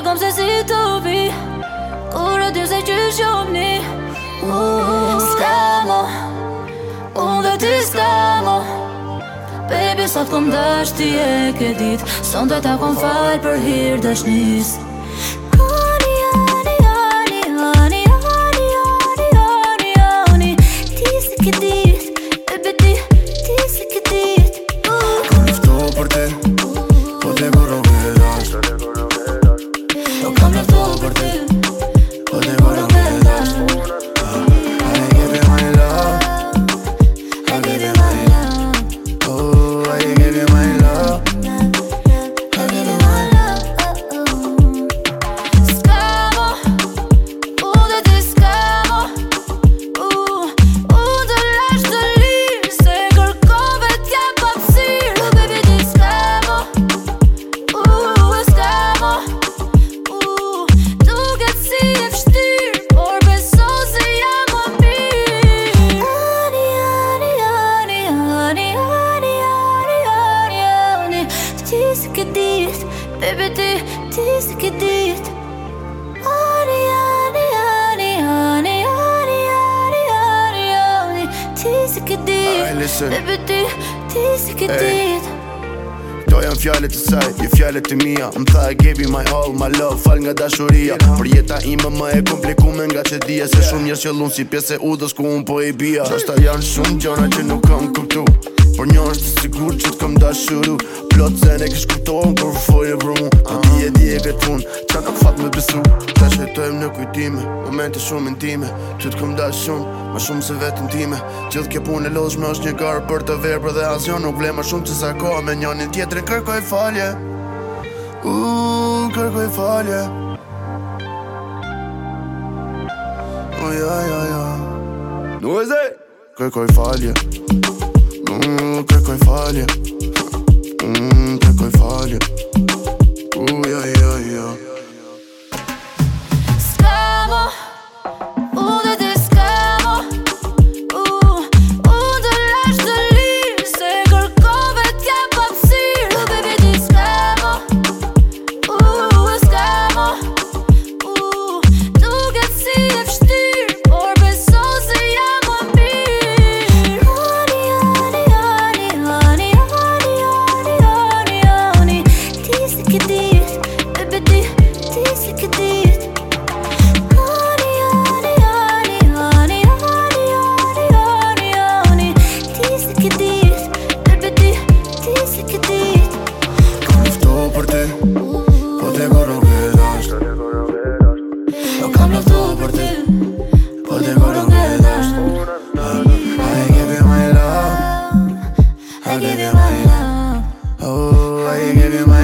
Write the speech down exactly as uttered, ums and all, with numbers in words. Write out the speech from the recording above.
kom se si të vi kur e dim se qysh jom ni. uh, S'ka mo, unë dhe ti s'ka mo. Baby, sa t'kom dash ti e ke dit, son të ta kom fal për hir dashnis. Ani, ani, ani, ani, ani, ani, ani, ani. Ti se ke dit, baby ti, ti se ke dit. Kam luftu për ti, po ti kur nuk e dash. Nuk kam luftu për ti, po ti kur nuk e dash. I give you my love, I give you my love. Oh, I give you my love, I give you my love. S'ka mo, unë dhe ti s'ka mo. uh, Unë të lash të lirë, se kërkove t'ja papsir. uh, Baby ti s'ka mo, uh, s'ka mo. uh, Duket si e vështirë, por beso se jam më mirë. Ani, ani, ani, ani, ani, ani, ani, ani. Ti se ke dit, baby ti, ti se ke dit. Ani, ani, ani, ani, ani, ani, ani, ani. Ti se ke dit, Alright, listen. baby ti, ti se ke Hey. dit. Do janë fjallet të saj, je fjallet të mia. Më tha I gave you my all, my love, fal nga dashuria. Për jeta ime më e komplikume nga që dija se shumë njerëz qëllun si pjesë e udhës ku unë po i bia. Qashta janë shumë gjona që nuk kam kuptu, por një është sigur që t'kam dashuru. Plot se ne kish kuptohen kur folje për mu. Po ti e di e këtë unë, qa nuk fat me besu. Ta shëtojmë në kujtime, momente shumë intime. Që t'kam dash shumë, ma shumë se vetën time. Gjithë kjo punë e lodhshme është një garë për të verë, dhe asnjë nuk ble ma shumë që sa koha me njënin tjetrin. Kërkoj falje, uh, kërkoj falje. Oh ja ja ja, Noise, kërkoj falje, mm, kërkoj falje, mm, kërkoj falje. Oh ja ja ja. S'ka mo, unë dhe ti s'ka mo. uh, Unë të lash të lirë, se kërkove t'ja papsir. uh, Baby ti s'ka mo, uh, s'ka mo. uh, Duket si e vështirë, por beso se jam më mirë. Ani, ani, ani, ani, ani, ani, ani, ani. Ti se ke dit, baby ti, ti se ke dit. Ani, ani, ani, ani, ani, ani, ani, ani. Ti se ke dit, baby ti, ti se ke dit. Kam luftu për ti, po ti kur nuk e dash. Nuk kam luftu për ti, Po ti kur nuk e dash. I give you my love, I give you my love. oh I give you my